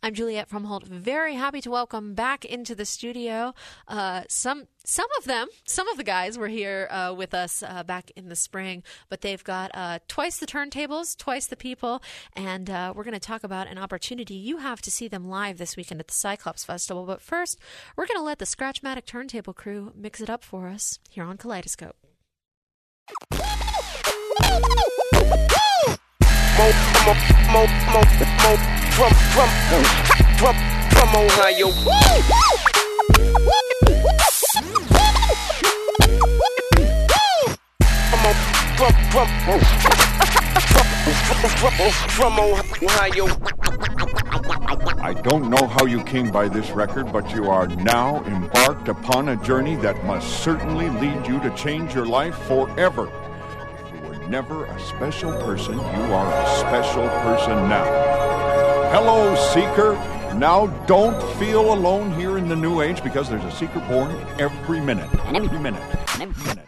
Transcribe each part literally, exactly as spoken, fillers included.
I'm Juliette Fromholt. Very happy to welcome back into the studio uh, some some of them, some of the guys were here uh, with us uh, back in the spring, but they've got uh, twice the turntables, twice the people, and uh, we're going to talk about an opportunity you have to see them live this weekend at the Cyclops Festival. But first, we're going to let the Scratchmatic Turntable crew mix it up for us here on Kaleidoscope. Mo, mo, mo, mo, mo, from, from, from, from Ohio. From, from, from, from Ohio. I don't know how you came by this record, but you are now embarked upon a journey that must certainly lead you to change your life forever. Never a special person, you are a special person now. Hello, seeker. Now don't feel alone here in the new age, because there's a seeker born every minute. Every minute. Every minute.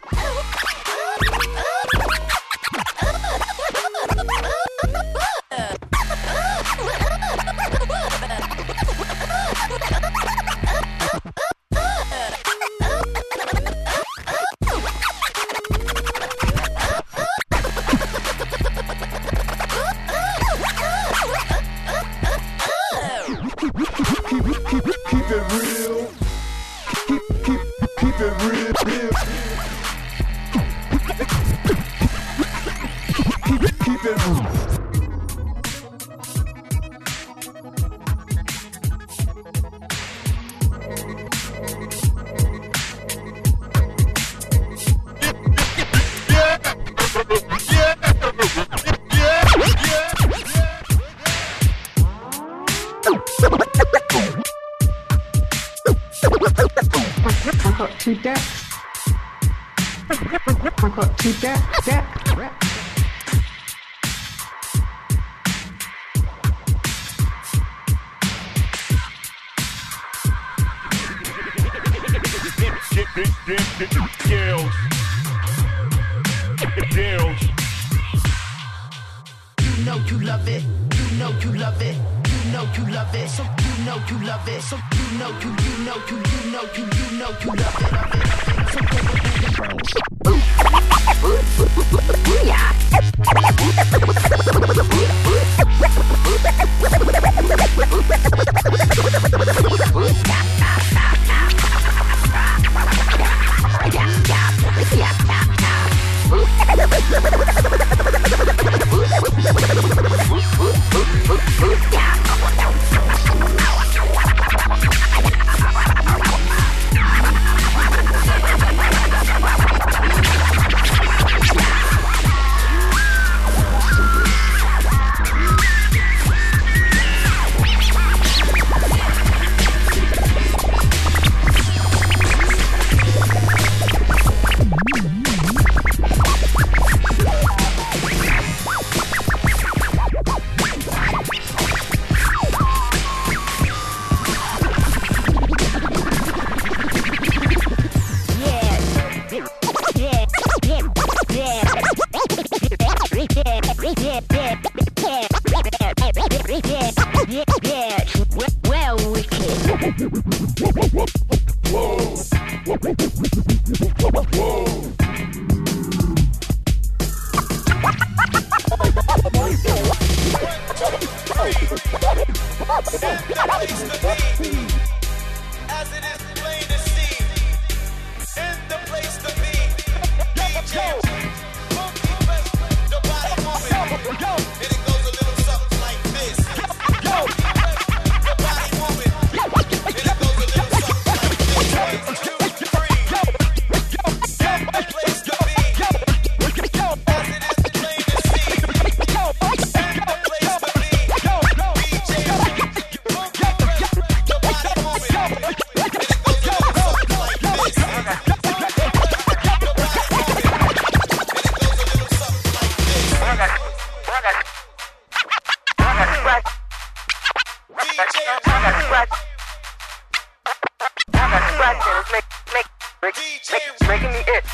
Making me it.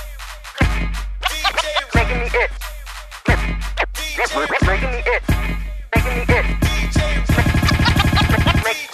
Making me it. Making me it. Making me it.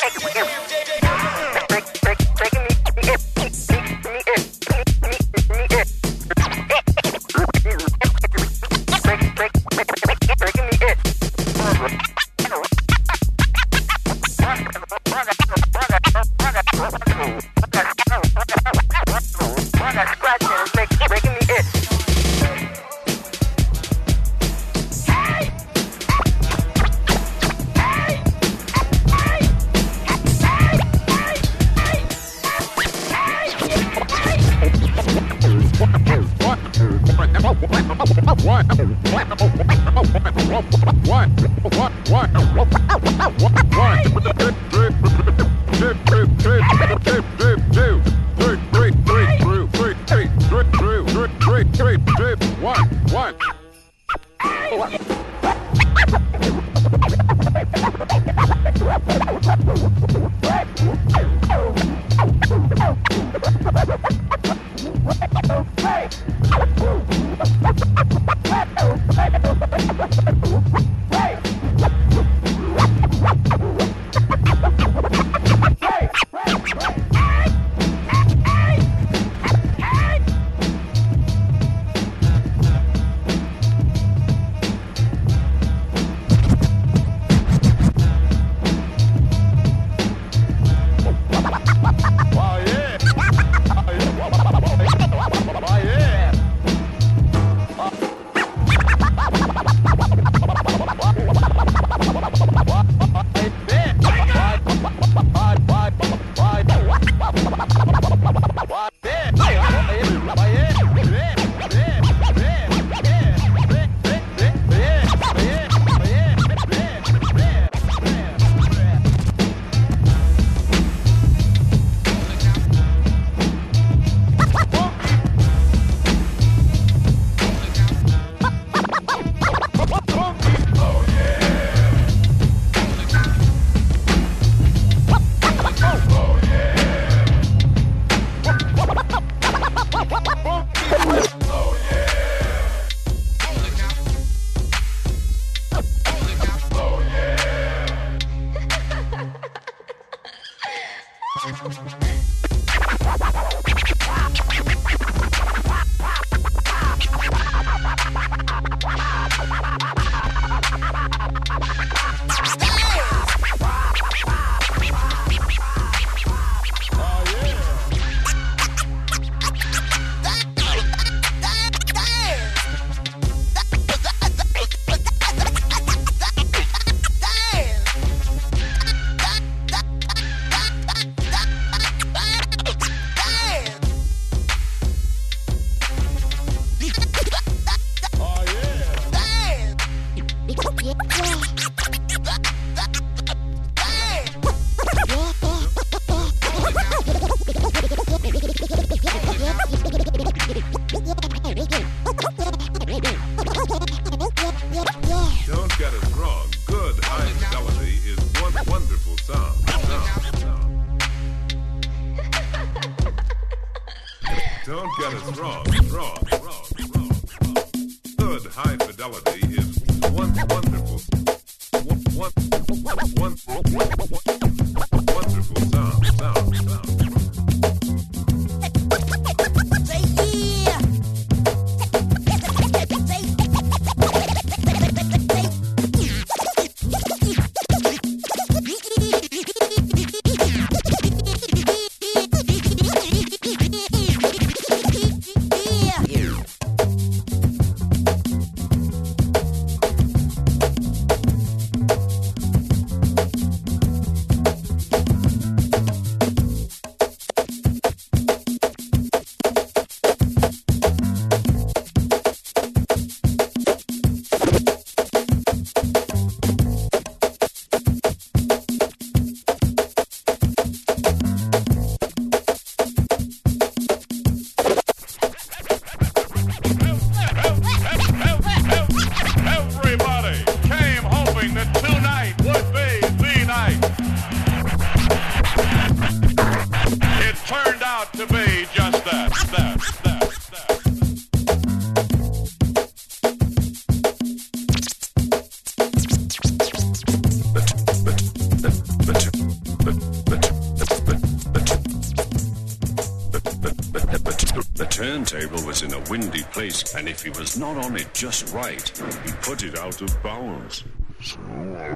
turntable was in a windy place, and if he was not on it just right, he put it out of bounds. So I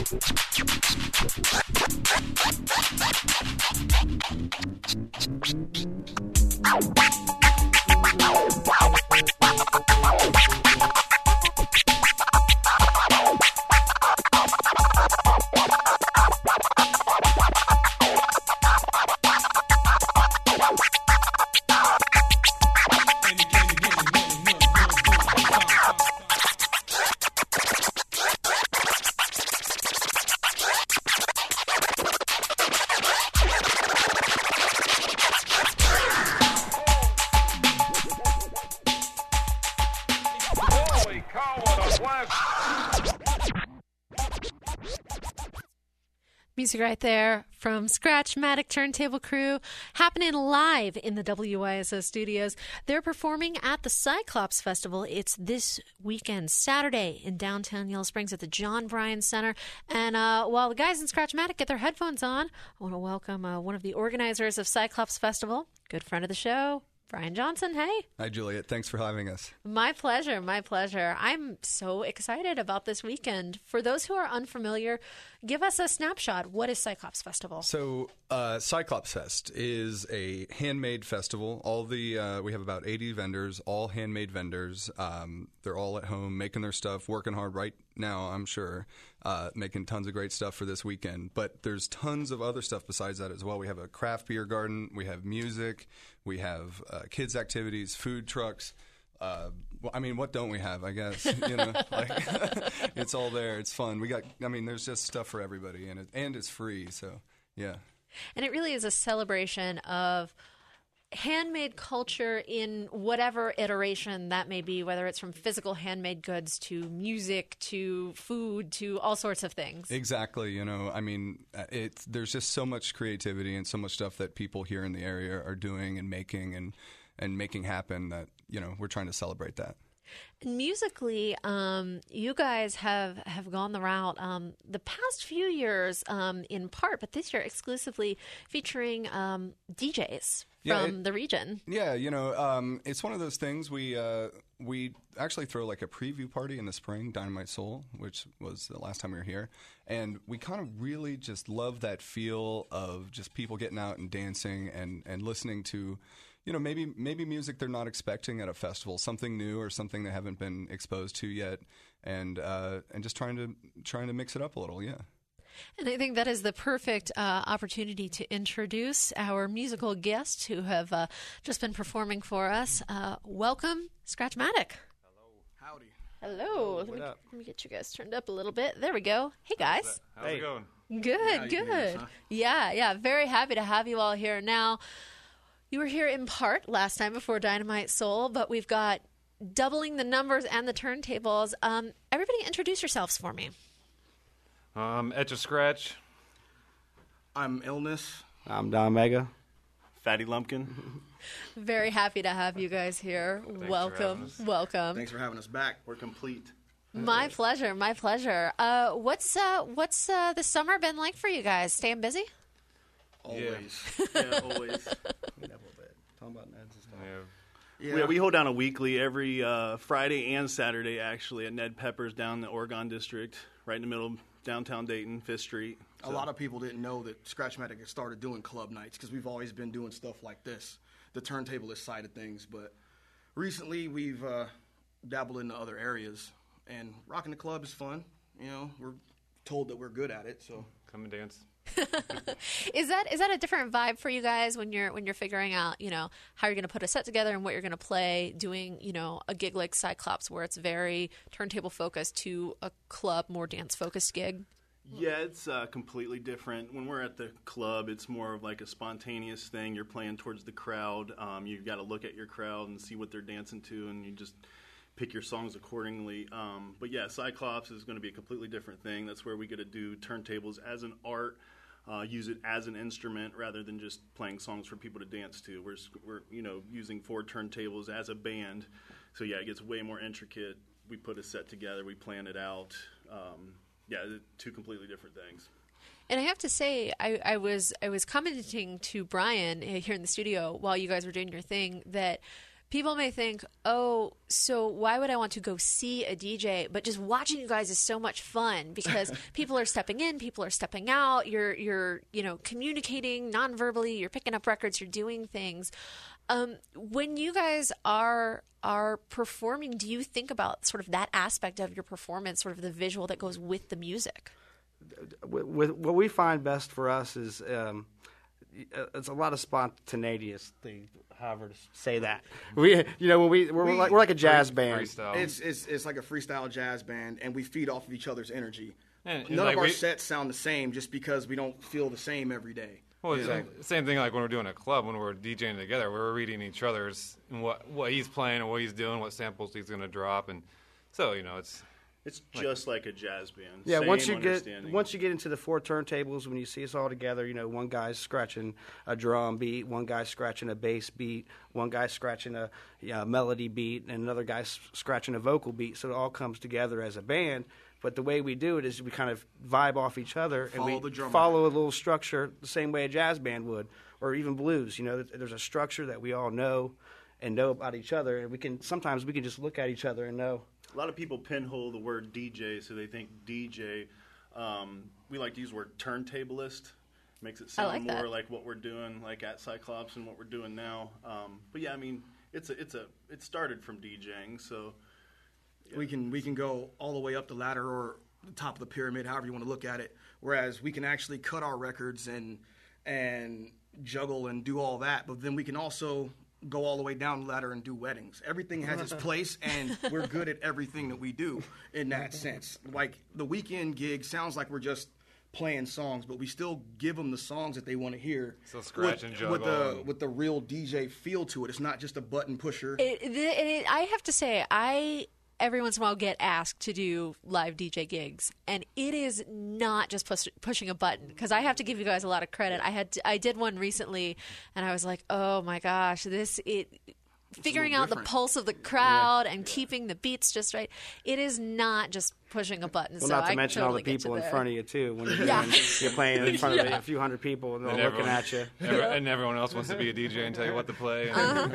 Holy cow, what a blast! Music right there from Scratchmatic Turntable Crew, happening live in the W I S O studios. They're performing at the Cyclops Festival. It's this weekend, Saturday, in downtown Yellow Springs at the John Bryan Center. And uh, while the guys in Scratchmatic get their headphones on, I want to welcome uh, one of the organizers of Cyclops Festival, good friend of the show, Brian Johnson. Hey. Hi, Juliet. Thanks for having us. My pleasure. My pleasure. I'm so excited about this weekend. For those who are unfamiliar, give us a snapshot. What is Cyclops Festival? So, uh, Cyclops Fest is a handmade festival. All the uh, we have about eighty vendors, all handmade vendors. Um, they're all at home making their stuff, working hard right now, I'm sure, uh, making tons of great stuff for this weekend. But there's tons of other stuff besides that as well. We have a craft beer garden. We have music. We have uh, kids' activities, food trucks. Uh, well, I mean, what don't we have? I guess you know, like it's all there. It's fun. We got. I mean, there's just stuff for everybody, and it, and it's free. So yeah. And it really is a celebration of handmade culture in whatever iteration that may be, whether it's from physical handmade goods to music to food to all sorts of things. Exactly. You know, I mean, it's there's just so much creativity and so much stuff that people here in the area are doing and making and and making happen that, you know, we're trying to celebrate that. And musically, um, you guys have, have gone the route um, the past few years um, in part, but this year exclusively featuring um, D Js Yeah, from it- the region. Yeah, you know, um, it's one of those things. We uh, we actually throw like a preview party in the spring, Dynamite Soul, which was the last time we were here, and we kind of really just love that feel of just people getting out and dancing and, and listening to, you know, maybe maybe music they're not expecting at a festival, something new or something they haven't been exposed to yet, and uh, and just trying to trying to mix it up a little, yeah. And I think that is the perfect uh, opportunity to introduce our musical guests who have uh, just been performing for us. Uh, welcome, Scratchmatic. Howdy. Hello. Let me, let me get you guys turned up a little bit. There we go. Hey, guys. How's it going? Good, you good. guys, huh? Yeah, yeah. Very happy to have you all here. Now, you were here in part last time before Dynamite Soul, but we've got doubling the numbers and the turntables. Um, everybody introduce yourselves for me. Um, Etch a Scratch. I'm Illness. I'm Don Mega. Fatty Lumpkin. Very happy to have you guys here. for having welcome, us. welcome. Thanks for having us back. We're complete. My pleasure, my pleasure. Uh, what's uh, what's uh, the summer been like for you guys? Staying busy? Always. Yeah, always. Talking about Ned's and stuff. Yeah. Yeah. Yeah, we hold down a weekly every uh, Friday and Saturday, actually, at Ned Pepper's down in the Oregon District, right in the middle of downtown Dayton, Fifth Street. A lot of people didn't know that Scratchmatic had started doing club nights because we've always been doing stuff like this, the turntablist side of things. But recently we've uh, dabbled into other areas, and rocking the club is fun. You know, we're told that we're good at it, so. Come and dance. Is that is that a different vibe for you guys when you're when you're figuring out, you know, how you're going to put a set together and what you're going to play, doing, you know, a gig like Cyclops where it's very turntable focused to a club more dance focused gig? Yeah, it's uh, completely different. When we're at the club, it's more of like a spontaneous thing. You're playing towards the crowd. Um, you've got to look at your crowd and see what they're dancing to, and you just pick your songs accordingly. Um, but yeah, Cyclops is going to be a completely different thing. That's where we get to do turntables as an art, uh, use it as an instrument rather than just playing songs for people to dance to. We're, we're you know, using four turntables as a band. So yeah, it gets way more intricate. We put a set together. We plan it out. Um, Yeah, they're two completely different things. And I have to say, I, I was I was commenting to Brian uh, here in the studio while you guys were doing your thing that people may think, oh, so why would I want to go see a D J? But just watching you guys is so much fun because people are stepping in, people are stepping out. You're, you're, you know, communicating non-verbally. You're picking up records. You're doing things. Um, when you guys are are performing, do you think about sort of that aspect of your performance, sort of the visual that goes with the music? With, with, what we find best for us is um, it's a lot of spontaneous thing. However to say that, we you know when we we're, We- like we're like a jazz Free- band. freestyle. It's, it's it's like a freestyle jazz band, and we feed off of each other's energy. And- and None like of our we- sets sound the same just because we don't feel the same every day. Well, it's the same thing like when we're doing a club, when we're DJing together, we're reading each other's and what what he's playing and what he's doing, what samples he's going to drop, and so you know it's It's just like a jazz band. Yeah, Same once you get understanding. once you get into the four turntables, when you see us all together, you know, one guy's scratching a drum beat, one guy's scratching a bass beat, one guy's scratching a yeah, melody beat, and another guy's scratching a vocal beat. So it all comes together as a band. But the way we do it is we kind of vibe off each other Follow and we the drummer. follow a little structure the same way a jazz band would, or even blues. You know, there's a structure that we all know and know about each other, and we can sometimes we can just look at each other and know. A lot of people pinhole the word D J, so they think D J. Um, we like to use the word turntablist. Makes it I sound like more that. like what we're doing, like at Cyclops, and what we're doing now. Um, but yeah, I mean, it's a, it's a, it started from DJing, so We can we can go all the way up the ladder or the top of the pyramid, however you want to look at it. Whereas we can actually cut our records and and juggle and do all that, but then we can also go all the way down the ladder and do weddings. Everything has its place, and we're good at everything that we do in that sense. Like the weekend gig sounds like we're just playing songs, but we still give them the songs that they want to hear. Still scratch with, and with the juggle and- with the real D J feel to it. It's not just a button pusher. It, it, it, I have to say, I every once in a while get asked to do live D J gigs, and it is not just push, pushing a button, because I have to give you guys a lot of credit. I had to, I did one recently, and I was like, oh my gosh, this it. Figuring out the different. pulse of the crowd and keeping the beats just right. It is not just pushing a button. Well, so not to I mention totally all the get people you in there. front of you too. When you're, Yeah. doing, you're playing in front of a few hundred people and they're all and looking everyone- at you. every- and everyone else wants to be a D J and tell you what to play.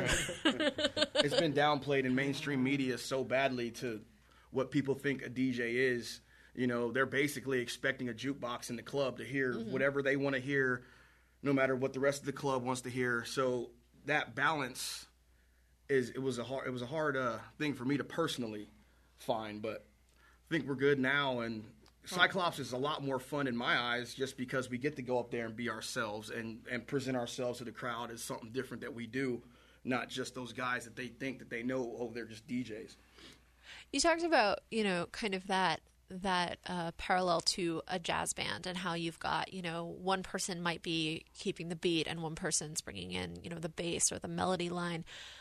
It's been downplayed in mainstream media so badly to what people think a D J is. You know, they're basically expecting a jukebox in the club to hear whatever they want to hear, no matter what the rest of the club wants to hear. So that balance is it was a hard it was a hard uh, thing for me to personally find, but I think we're good now. And Cyclops is a lot more fun in my eyes, just because we get to go up there and be ourselves and and present ourselves to the crowd as something different that we do, not just those guys that they think that they know, oh, they're just D Js. You talked about, you know, kind of that that uh, parallel to a jazz band, and how you've got, you know, one person might be keeping the beat and one person's bringing in, you know, the bass or the melody line.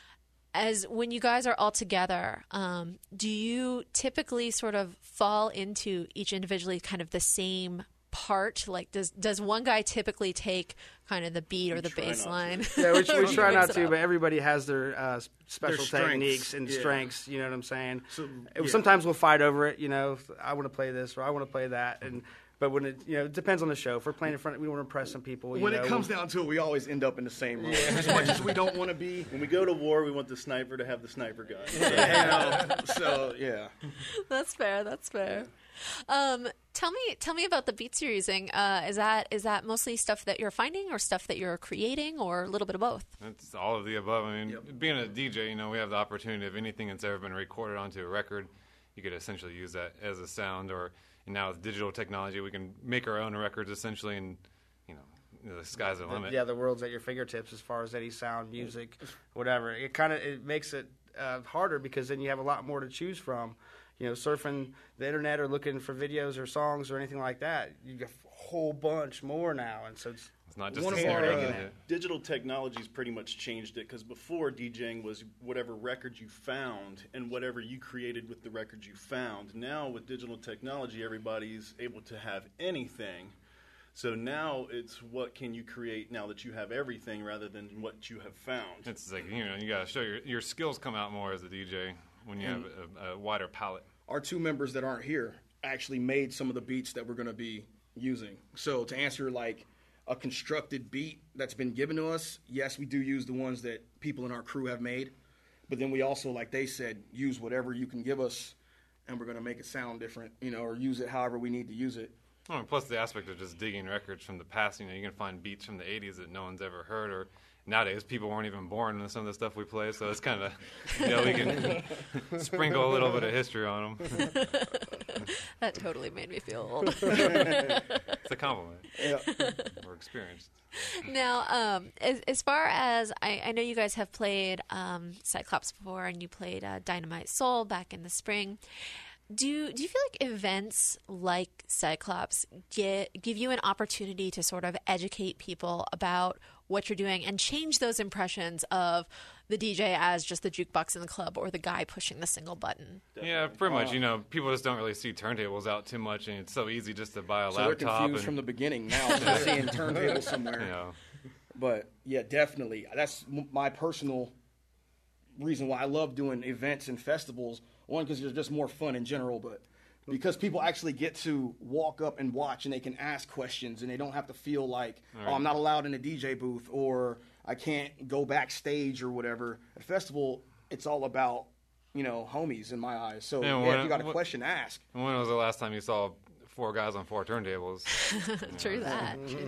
As when you guys are all together, um, do you typically sort of fall into each individually kind of the same part? Like, does does one guy typically take kind of the beat or the try bass not line? Yeah, we, we try Mix not it to, up. but everybody has their uh, special Their strengths, techniques and yeah. strengths. You know what I'm saying? So, It- yeah. Sometimes we'll fight over it. You know, I want to play this or I want to play that, and but when it you know it depends on the show. If we're playing in front, we want to impress some people. You When know, it comes down to it, we always end up in the same room. As much as we don't want to be, when we go to war, we want the sniper to have the sniper gun. you know, so yeah. That's fair. That's fair. Um, tell me, tell me about the beats you're using. Uh, is that is that mostly stuff that you're finding, or stuff that you're creating, or a little bit of both? It's all of the above. I mean, being a D J, you know, we have the opportunity of anything that's ever been recorded onto a record, you could essentially use that as a sound. Or and now with digital technology, we can make our own records essentially, and you know, the sky's the limit. yeah, the world's at your fingertips as far as any sound, music, whatever. It kind of it makes it uh, harder because then you have a lot more to choose from. You know, surfing the internet or looking for videos or songs or anything like that, you get a whole bunch more now, and so it's It's not just One a of snare our, drum uh, and hit. Digital technology's pretty much changed it, because before DJing was whatever record you found and whatever you created with the record you found. Now with digital technology, everybody's able to have anything. So now it's what can you create now that you have everything rather than what you have found. It's like, you know, you got to show your your skills come out more as a D J when you have a, a wider palette. Our two members that aren't here actually made some of the beats that we're going to be using. So to answer like a constructed beat that's been given to us, yes, we do use the ones that people in our crew have made. But then we also, like they said, use whatever you can give us, and we're going to make it sound different, you know, or use it however we need to use it. Oh, and plus the aspect of just digging records from the past. You know, you can find beats from the eighties that no one's ever heard, or nowadays people weren't even born when some of the stuff we play. So it's kind of, you know, we can sprinkle a little bit of history on them. That totally made me feel old. It's a compliment. Yeah. We're experienced. Now, um, as, as far as I, I know, you guys have played um, Cyclops before, and you played uh, Dynamite Soul back in the spring. Do do you feel like events like Cyclops get, give you an opportunity to sort of educate people about what you're doing and change those impressions of the D J as just the jukebox in the club or the guy pushing the single button? Yeah, pretty much. You know, people just don't really see turntables out too much, and it's so easy just to buy a So they're laptop. confused and, from the beginning now, just seeing turntables somewhere. you know, But yeah, definitely. That's m- my personal reason why I love doing events and festivals. One, because they're just more fun in general, but because people actually get to walk up and watch, and they can ask questions, and they don't have to feel like, Right. oh, I'm not allowed in the D J booth, or I can't go backstage or whatever. At a festival, it's all about, you know, homies in my eyes. So Yeah, yeah, when- if you got a what- question, ask. when was the last time you saw four guys on four turntables? True that. True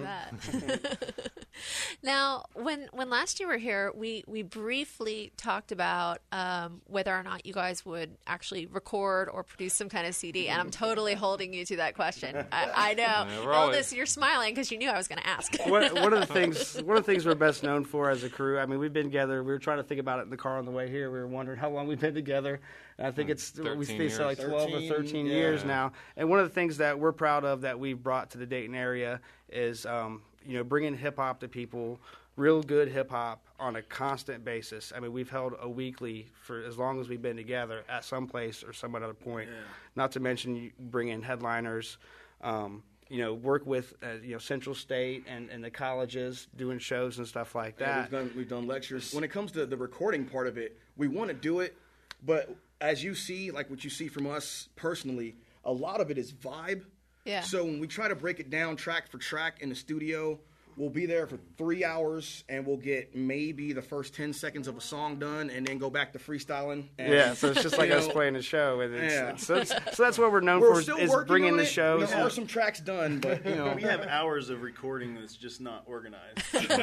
that. Now, when when last you were here, we, we briefly talked about um, whether or not you guys would actually record or produce some kind of C D, and I'm totally holding you to that question. I, I know. Yeah, we're always- Eldest, you're smiling because you knew I was going to ask. one, one of the things one of the things we're best known for as a crew. I mean, we've been together. We were trying to think about it in the car on the way here. We were wondering how long we've been together. And I think it's we thirteen say like years. twelve or thirteen yeah. years now. And one of the things that we're proud of that we've brought to the Dayton area is um, you know bringing hip hop to people, real good hip hop on a constant basis. I mean, we've held a weekly for as long as we've been together at some place or some other point. Yeah. Not to mention you bring in headliners. Um, you know, work with uh, you know Central State and, and the colleges doing shows and stuff like Yeah, that. we've done we've done lectures. When it comes to the recording part of it, we want to do it, but as you see, like what you see from us personally, a lot of it is vibe. Yeah. So when we try to break it down track for track in the studio, we'll be there for three hours and we'll get maybe the first ten seconds of a song done, and then go back to freestyling. And, Yeah, so it's just like you us know, playing a show, and it's, Yeah. it's, so, it's, so that's what we're known We're for still is working bringing on the it. shows. There are some tracks done, but you know, We have hours of recording that's just not organized.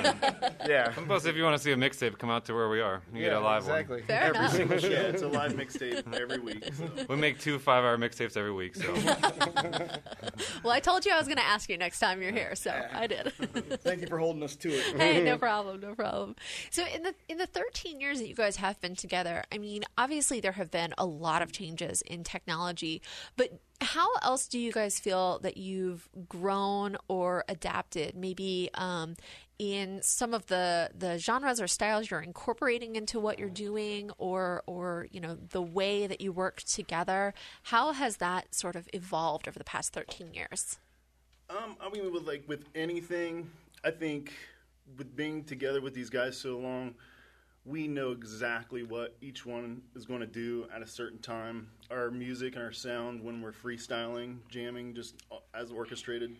Yeah, And plus, if you want to see a mixtape, come out to where we are. You get a live exactly. Fair every enough. single yeah, it's a live mixtape every week. So. one. We make two five-hour mixtapes every week, so Well, I told you I was going to ask you next time you're here, so I did. thank you for holding us to it. Hey, no problem, no problem. So in the in the thirteen years that you guys have been together, I mean, obviously there have been a lot of changes in technology, but how else do you guys feel that you've grown or adapted? Maybe um, in some of the, the genres or styles you're incorporating into what you're doing, or or you know the way that you work together. How has that sort of evolved over the past thirteen years? Um, I mean, with like with anything, I think with being together with these guys so long, we know exactly what each one is going to do at a certain time. Our music and our sound, when we're freestyling, jamming, just as orchestrated,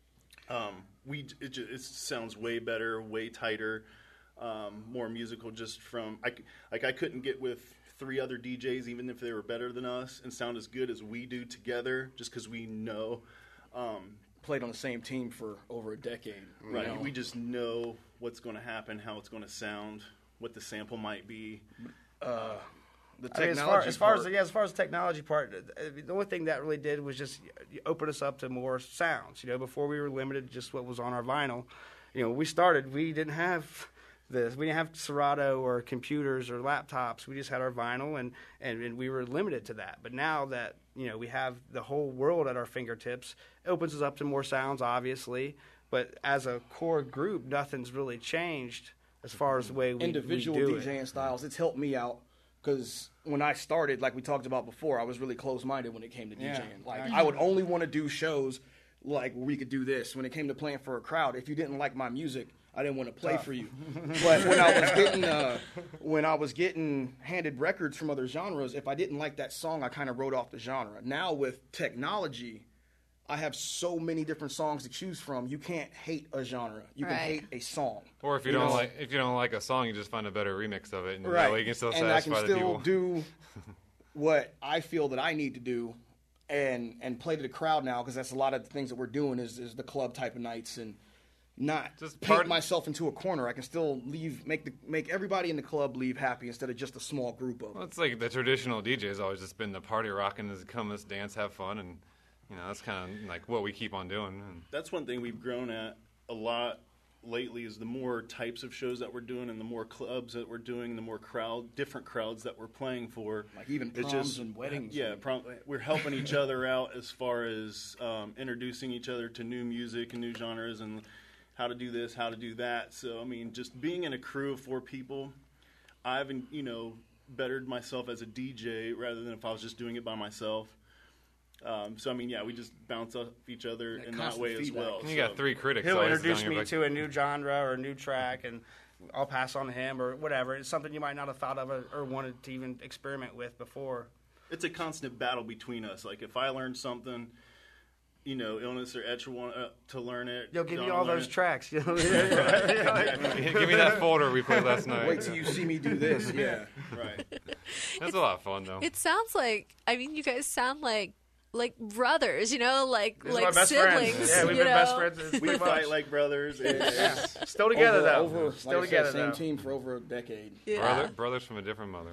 um, we it, just, it sounds way better, way tighter, um, more musical. Just from I, c- like I couldn't get with three other D Js, even if they were better than us, and sound as good as we do together, just because we know. Um, Played on the same team for over a decade. you Right. know. We just know what's going to happen, how it's going to sound, what the sample might be. The I mean, as far technology as far as part- yeah, as far as the technology part, uh, the only thing that really did was just open us up to more sounds. You know, before we were limited to just what was on our vinyl. You know, when we started, we didn't have this. We didn't have Serato or computers or laptops. We just had our vinyl, and, and, and we were limited to that. But now that you know we have the whole world at our fingertips, it opens us up to more sounds, obviously. But as a core group, nothing's really changed as far as the way we, individual we do DJing it. styles. It's helped me out because when I started, like we talked about before, I was really closed-minded when it came to Yeah. DJing. Like I would only want to do shows like where we could do this. When it came to playing for a crowd, if you didn't like my music, I didn't want to play for you. But when I was getting uh, when I was getting handed records from other genres, if I didn't like that song, I kind of wrote off the genre. Now with technology, I have so many different songs to choose from. You can't hate a genre. You can Right. hate a song. Or if you, You don't know? like if you don't like a song, you just find a better remix of it, and Right. that way you can still and I can satisfy the still people. do what I feel that I need to do, and and play to the crowd now, because that's a lot of the things that we're doing is is the club type of nights, and not Just paint part- myself into a corner. I can still leave make the make everybody in the club leave happy instead of just a small group of Well, them. it's like the traditional D J has always just been the party rocking, is come, let's dance, have fun, and you know that's kind of like what we keep on doing. And That's one thing we've grown at a lot lately is the more types of shows that we're doing and the more clubs that we're doing, the more crowd, different crowds that we're playing for. Like even It's proms and weddings. Yeah, prom, we're helping each other out as far as um, introducing each other to new music and new genres and how to do this, how to do that. So, I mean, just being in a crew of four people, I've, you know, bettered myself as a D J rather than if I was just doing it by myself. Um, so, I mean, yeah, we just bounce off each other Yeah, in that constant way as feedback. well. you So- got three critics. He'll always introduce telling you me about- to a new genre or a new track, and I'll pass on to him or whatever. It's something you might not have thought of or, or wanted to even experiment with before. It's a constant battle between us. Like, if I learn something, you know, Illness or Etch will want uh, to learn it. You'll give John you all will learn those it. tracks. You know? Give me that folder we played last night. Wait till you see me do this. Yeah. Right. That's a lot of fun, though. It sounds like, I mean, you guys sound like like brothers, you know, like These are like my best siblings. friends. Yeah, we've you been best know? friends. It's We pretty fight much. like brothers. And, Yeah. Still together over, though. Over, Still like I together said, same though. team for over a decade. Yeah. Brother, brothers from a different mother.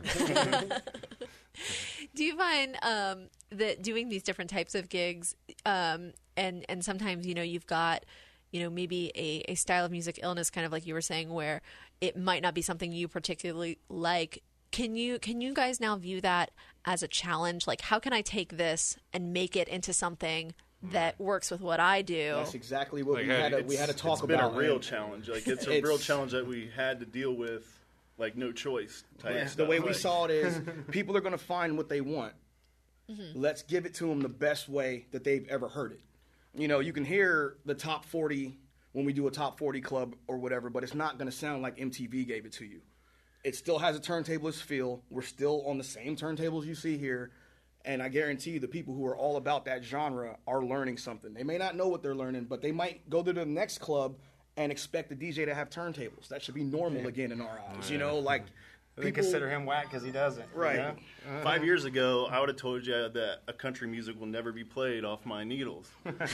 Do you find um, that doing these different types of gigs, um, and and sometimes you know you've got, you know, maybe a, a style of music illness, kind of like you were saying, where it might not be something you particularly like. Can you can you guys now view that as a challenge? Like, how can I take this and make it into something that works with what I do? That's exactly what Like, we had. To, it's- we had to talk it's been about. a real man. challenge. Like it's a It's- real challenge that we had to deal with, like no choice type Yeah, stuff. the way we Like, saw it is people are going to find what they want. Let's give it to them the best way that they've ever heard it. You know, you can hear the top forty when we do a top forty club or whatever, but it's not going to sound like M T V gave it to you. It still has a turntablist feel. We're still on the same turntables you see here. And I guarantee you the people who are all about that genre are learning something. They may not know what they're learning, but they might go to the next club and expect the D J to have turntables. That should be normal again in our eyes. You know, like They people consider him whack because he doesn't. you Right. know? Five years ago, I would have told you that a country music will never be played off my needles.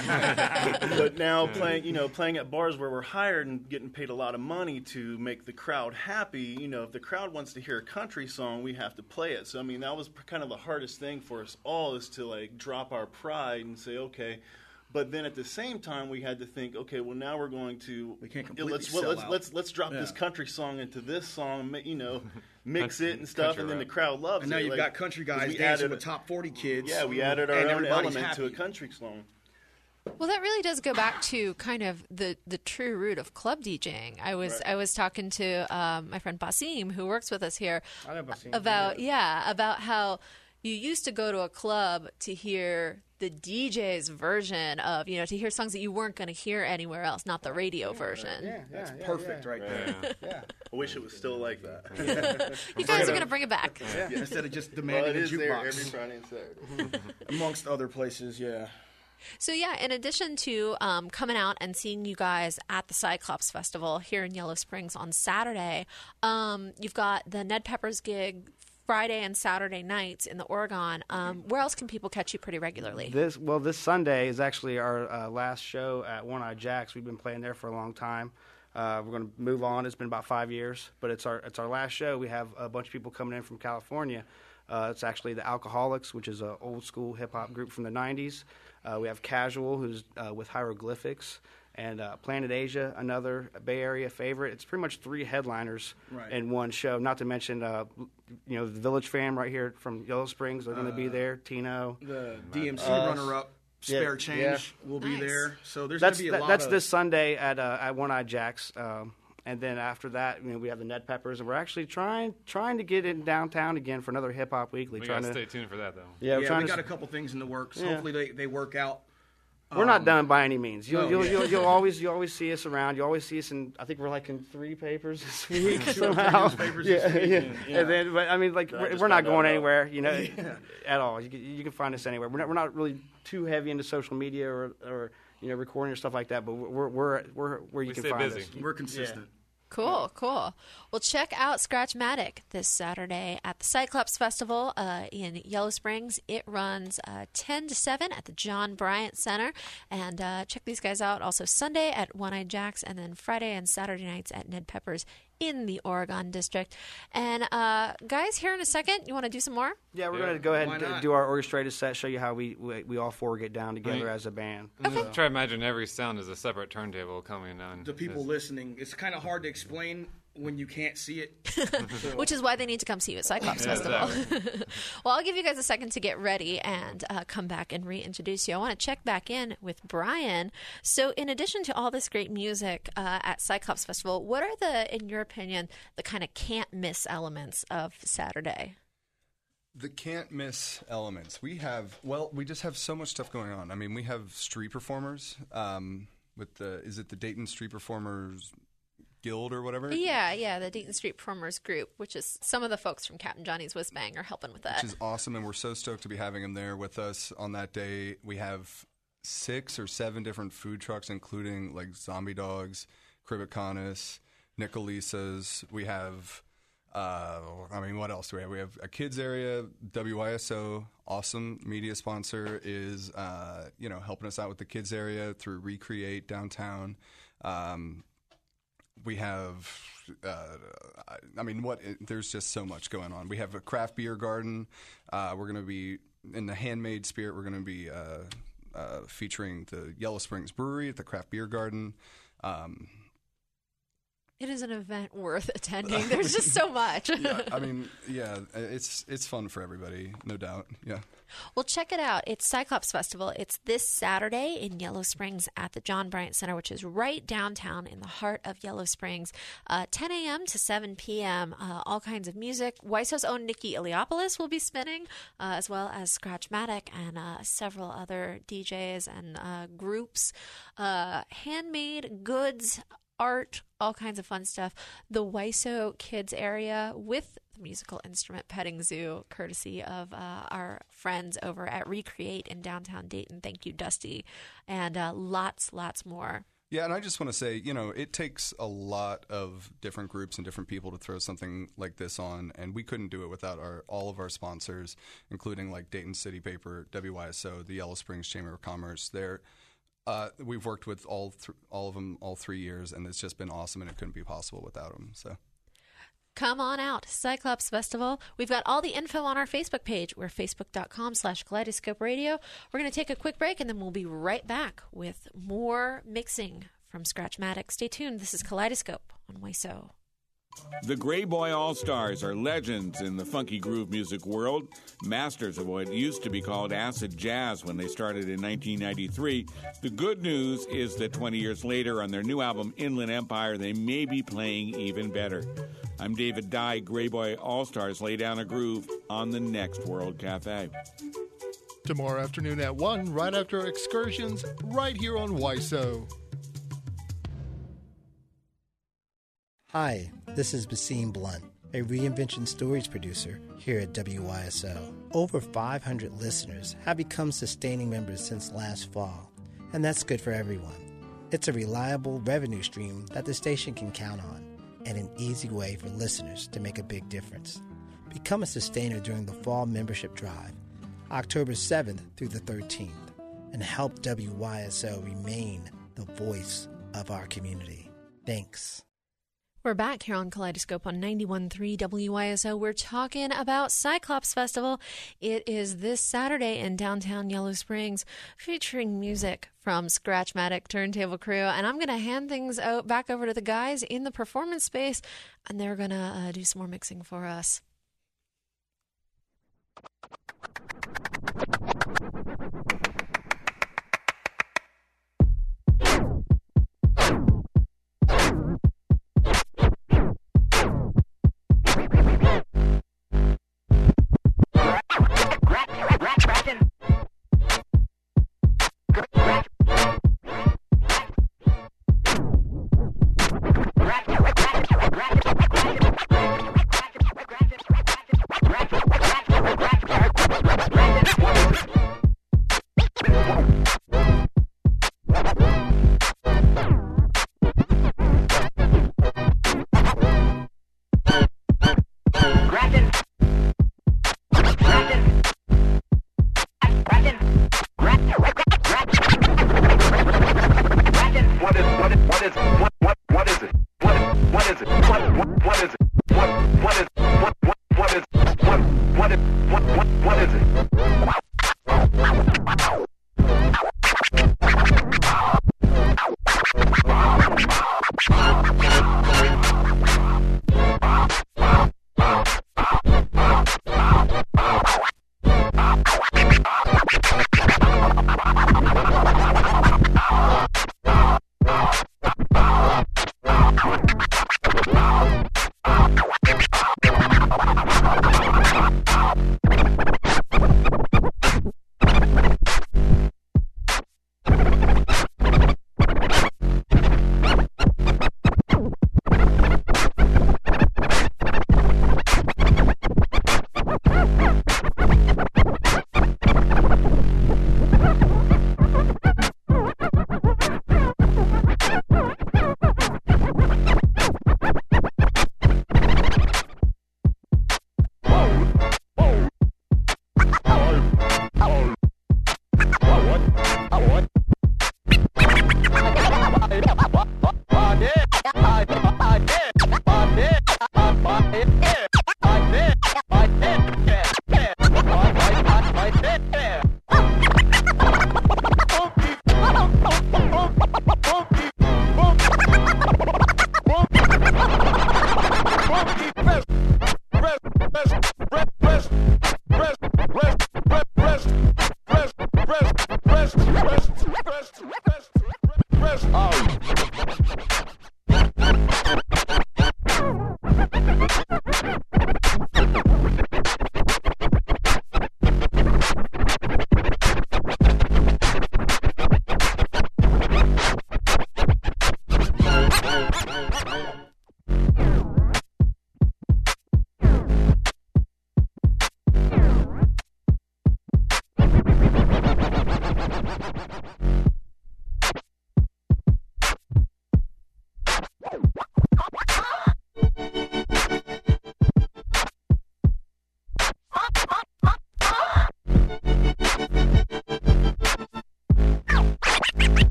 But now playing, you know, playing at bars where we're hired and getting paid a lot of money to make the crowd happy. You know, if the crowd wants to hear a country song, we have to play it. So I mean, that was kind of the hardest thing for us all is to like drop our pride and say, okay. But then at the same time, we had to think, okay, well now we're going to We can't yeah, completely let's well, sell let's out. let's let's drop this Yeah. country song into this song, ma- you know, mix Country- it and stuff, country and then the rap. crowd loves And now it. you've Like, got country 'cause guys we dancing added with a- top forty kids. Yeah, we added our and own everybody's element to a happy. country song. Well, that really does go back to kind of the, the true root of club DJing. I was Right. I was talking to um, my friend Basim, who works with us here, I know Basim, about yeah about how you used to go to a club to hear the D J's version of, you know, to hear songs that you weren't going to hear anywhere else, not the radio version. Yeah, That's yeah, perfect yeah. right there. Yeah. Yeah. I wish it was still like that. You guys are going to bring it back. Yeah, instead of just Well, demanding it a is there every jukebox, Friday and Saturday. amongst other places. Yeah. So yeah, in addition to um, coming out and seeing you guys at the Cyclops Festival here in Yellow Springs on Saturday, um, you've got the Ned Peppers gig Friday and Saturday nights in the Oregon. Um, where else can people catch you pretty regularly? This well, this Sunday is actually our uh, last show at One Eye Jacks. We've been playing there for a long time. Uh, we're going to move on. It's been about five years, but it's our it's our last show. We have a bunch of people coming in from California. Uh, it's actually the Alcoholics, which is an old school hip hop group from the nineties. Uh, we have Casual, who's uh, with Hieroglyphics, and uh, Planet Asia, another Bay Area favorite. It's pretty much three headliners Right. in one show. Not to mention, uh, you know, the Village Fam right here from Yellow Springs. They're going to be there. Tino. The D M C Uh, runner-up, yeah, Spare Change, yeah. will be Nice. there. So there's That's going to be a that- lot that's of... this Sunday at uh, at One Eye Jacks, um, and then after that, you know, we have the Ned Peppers, and we're actually trying trying to get in downtown again for another Hip Hop Weekly. We trying gotta to stay tuned for that, though. yeah, we're Yeah, trying we to got a couple things in the works. Yeah. Hopefully they, they work out. We're not Um, done by any means. You'll, no, you'll, yeah. you'll, you'll always you always see us around. You always see us in. I think we're like in three papers this week Two or three somehow. newspapers yeah, this week, yeah. and- yeah. And then, but I mean, like I we're, just we're not found out going about- anywhere, you know, at all. You can, you can find us anywhere. We're not we're not really too heavy into social media or, or you know recording or stuff like that. But we're we're we're where you We can stay find busy. us. We're consistent. Cool, cool. Well, check out Scratchmatic this Saturday at the Cyclops Festival uh, in Yellow Springs. It runs uh, ten to seven at the John Bryant Center. And uh, check these guys out also Sunday at One-Eyed Jack's, and then Friday and Saturday nights at Ned Pepper's in the Oregon District. And uh, guys, here in a second, you want to do some more? Yeah, we're Yeah. going to go ahead Why and d- not? do our orchestrated set, show you how we we, we all four get down together Right. as a band. Try to imagine every sound is a separate turntable coming on. The people It's- listening, it's kind of hard to explain when you can't see it. Which is why they need to come see you at Cyclops Yeah, Festival. Well, I'll give you guys a second to get ready and uh, come back and reintroduce you. I want to check back in with Brian. So, in addition to all this great music uh, at Cyclops Festival, what are the, in your opinion, the kind of can't miss elements of Saturday? The can't miss elements. We have, well, we just have so much stuff going on. I mean, we have street performers um, with the, is it the Dayton Street Performers Guild or whatever? Yeah, yeah, the Dayton Street Performers Group, which is some of the folks from Captain Johnny's Whiz Bang are helping with that. Which is awesome, and we're so stoked to be having them there with us on that day. We have six or seven different food trucks, including like Zombie Dogs, Cribicanis, Nicolisas. We have, uh, I mean, what else do we have? We have a kids area, W I S O, awesome media sponsor, is uh, you know helping us out with the kids area through Recreate downtown. Um, We have, uh, I mean, what? There's just so much going on. We have a craft beer garden. Uh, we're going to be in the handmade spirit. We're going to be uh, uh, featuring the Yellow Springs Brewery at the craft beer garden. Um, It is an event worth attending. There's just so much. yeah, I mean, yeah, it's it's fun for everybody, no doubt. Yeah. Well, check it out. It's Cyclops Festival. It's this Saturday in Yellow Springs at the John Bryant Center, which is right downtown in the heart of Yellow Springs. Uh, ten a.m. to seven p.m. Uh, all kinds of music. Weiso's own Nikki Iliopoulos will be spinning, uh, as well as Scratchmatic and uh, several other D Js and uh, groups. Uh, handmade goods, art, all kinds of fun stuff. The Weiso Kids area with the musical instrument petting zoo, courtesy of uh, our friends over at Recreate in downtown Dayton. Thank you, Dusty. And uh, lots, lots more. Yeah, and I just want to say, you know, it takes a lot of different groups and different people to throw something like this on, and we couldn't do it without our all of our sponsors, including like Dayton City Paper, W Y S O, the Yellow Springs Chamber of Commerce. They're Uh, we've worked with all th- all of them all three years, and it's just been awesome, and it couldn't be possible without them. So, come on out, Cyclops Festival. We've got all the info on our Facebook page. We're facebook.com slash Kaleidoscope Radio. We're going to take a quick break, and then we'll be right back with more mixing from Scratchmatic. Stay tuned. This is Kaleidoscope on Weiso. The Gray Boy All-Stars are legends in the funky groove music world, masters of what used to be called acid jazz when they started in nineteen ninety-three. The good news is that twenty years later, on their new album, Inland Empire, they may be playing even better. I'm David Dye. Gray Boy All-Stars lay down a groove on the next World Cafe. Tomorrow afternoon at one, right after Excursions, right here on Weiso. Hi, this is Basim Blunt, a Reinvention Stories producer here at W Y S O. Over five hundred listeners have become sustaining members since last fall, and that's good for everyone. It's a reliable revenue stream that the station can count on, and an easy way for listeners to make a big difference. Become a sustainer during the fall membership drive, October seventh through the thirteenth, and help W Y S O remain the voice of our community. Thanks. We're back here on Kaleidoscope on ninety-one point three W Y S O. We're talking about Cyclops Festival. It is this Saturday in downtown Yellow Springs, featuring music from Scratchmatic Turntable Crew. And I'm going to hand things out back over to the guys in the performance space, and they're going to uh, do some more mixing for us. is it? What what what is it? What what is it? What what what is it? What what is what what what is what what is what what what is it?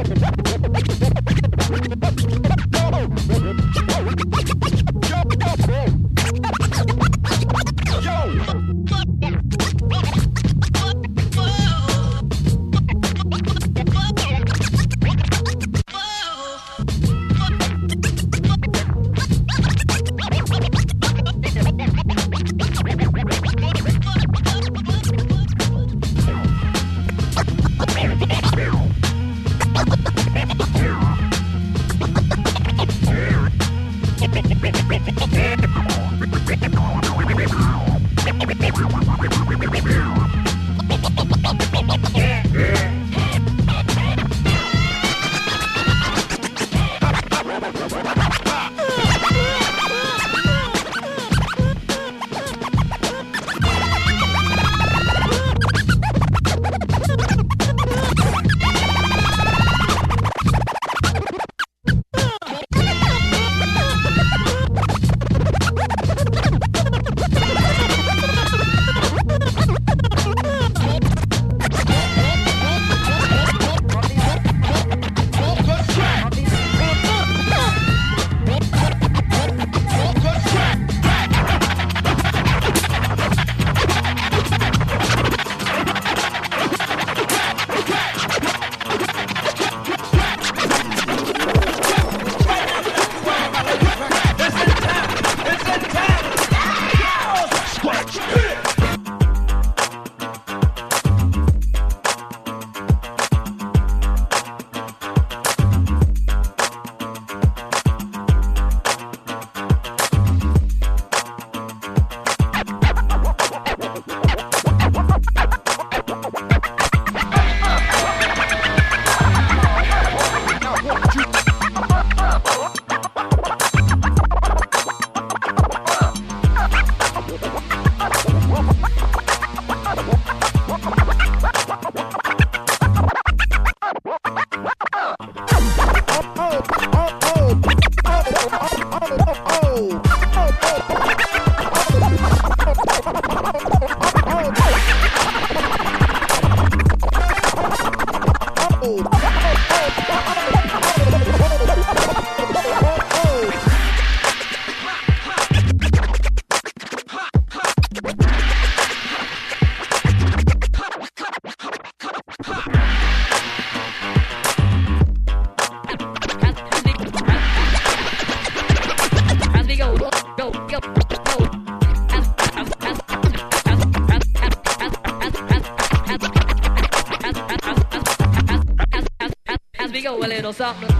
something.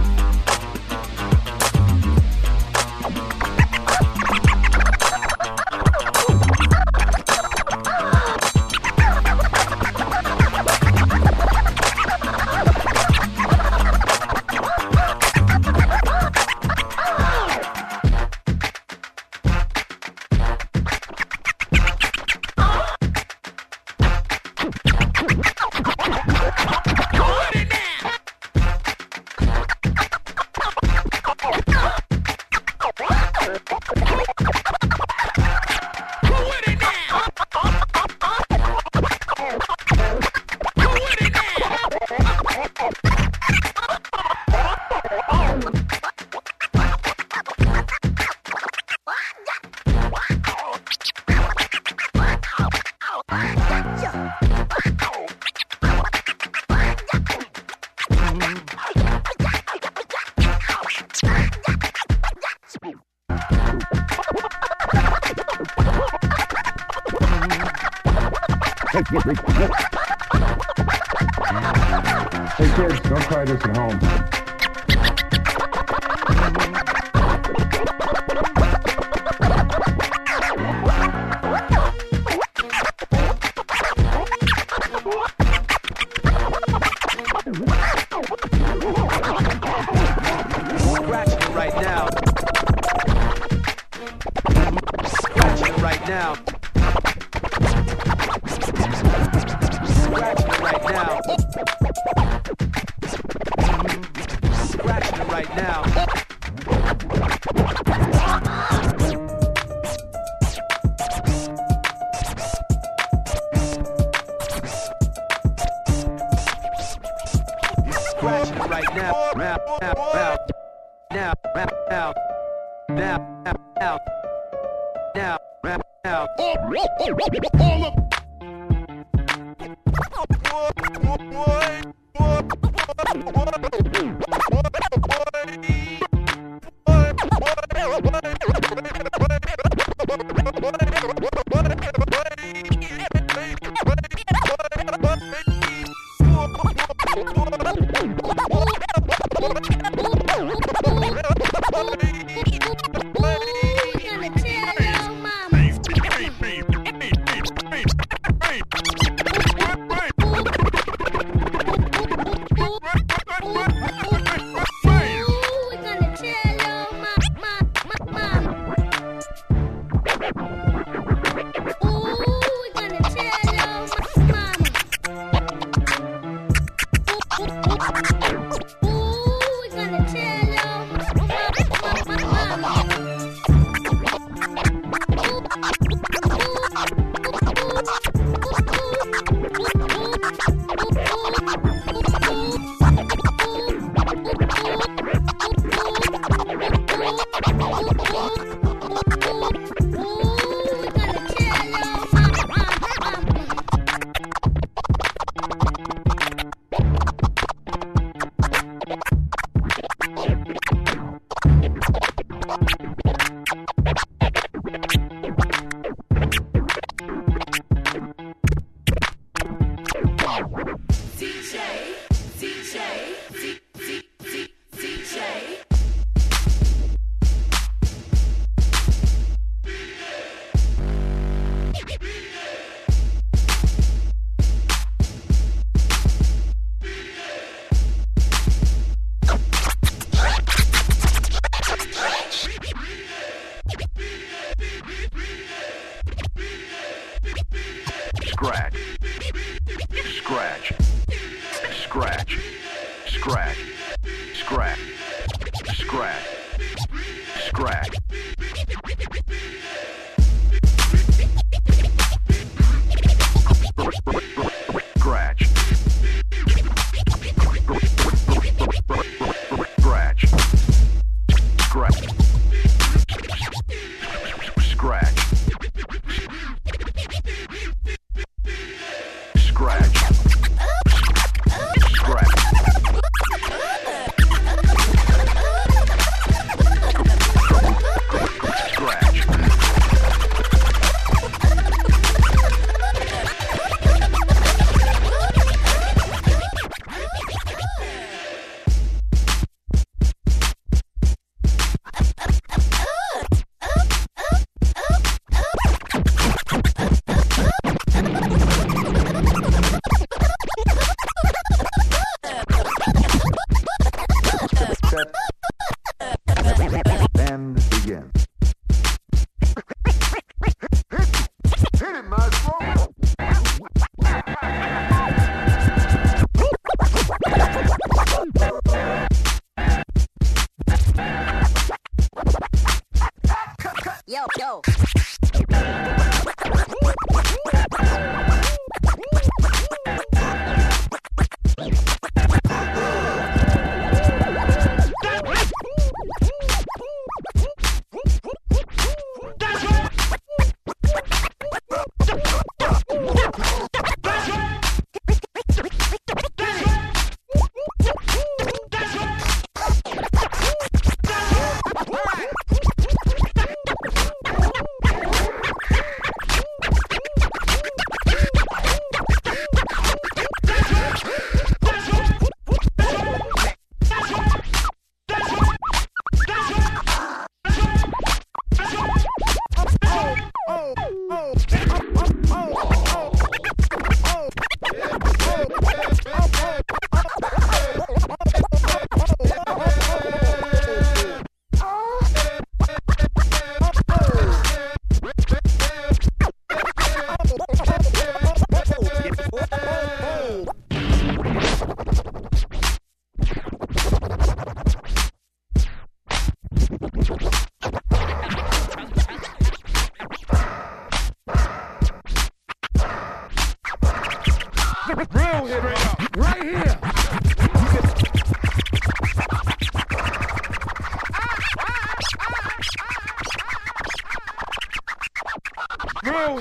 Hey kids, don't try this at home. Scratching it right now. Scratching it right now. Scratching it right now. Scratching it right now. Scratching it right now. now, now, now, now, now, now, now, now, now, now, now. All of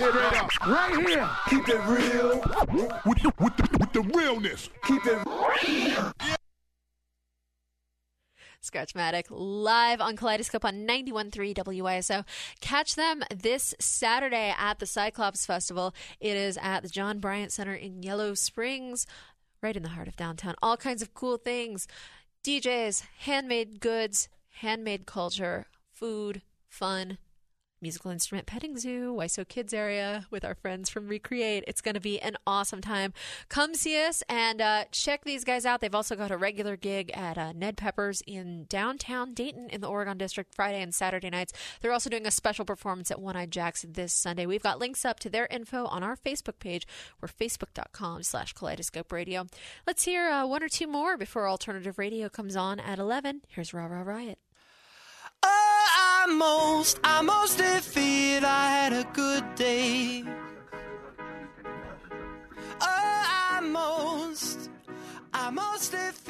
it right, right here. Keep it real. With the, with the, with the realness. Keep it real. Scratchmatic live on Kaleidoscope on ninety-one point three W I S O. Catch them this Saturday at the Cyclops Festival. It is at the John Bryant Center in Yellow Springs, right in the heart of downtown. All kinds of cool things. D Js, handmade goods, handmade culture, food, fun, musical instrument petting zoo, W I S O Kids area with our friends from Recreate. It's going to be an awesome time. Come see us and uh, check these guys out. They've also got a regular gig at uh, Ned Pepper's in downtown Dayton in the Oregon District Friday and Saturday nights. They're also doing a special performance at One-Eyed Jack's this Sunday. We've got links up to their info on our Facebook page. We're facebook.com slash Kaleidoscope Radio. Let's hear uh, one or two more before Alternative Radio comes on at eleven. Here's Rah Rah Riot. Oh, I most, I most did feel I had a good day. Oh, I most, I most did